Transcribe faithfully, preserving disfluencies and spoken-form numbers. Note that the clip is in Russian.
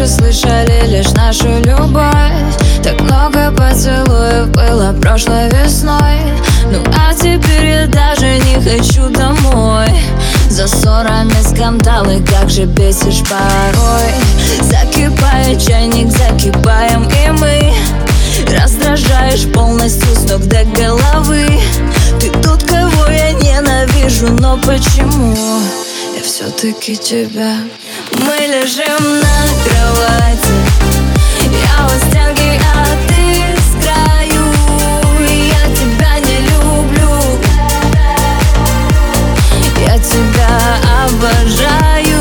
раньше слышали лишь нашу любовь. Так много поцелуев было прошлой весной. Ну а теперь я даже не хочу домой. За ссорами скандалы, как же бесишь порой. Закипает чайник, закипаем и мы. Раздражаешь полностью с ног до головы. Ты тот, кого я ненавижу, но почему я все-таки тебя? Мы лежим на кровати, я у стенки, а ты с краю. Я тебя не люблю, я тебя обожаю.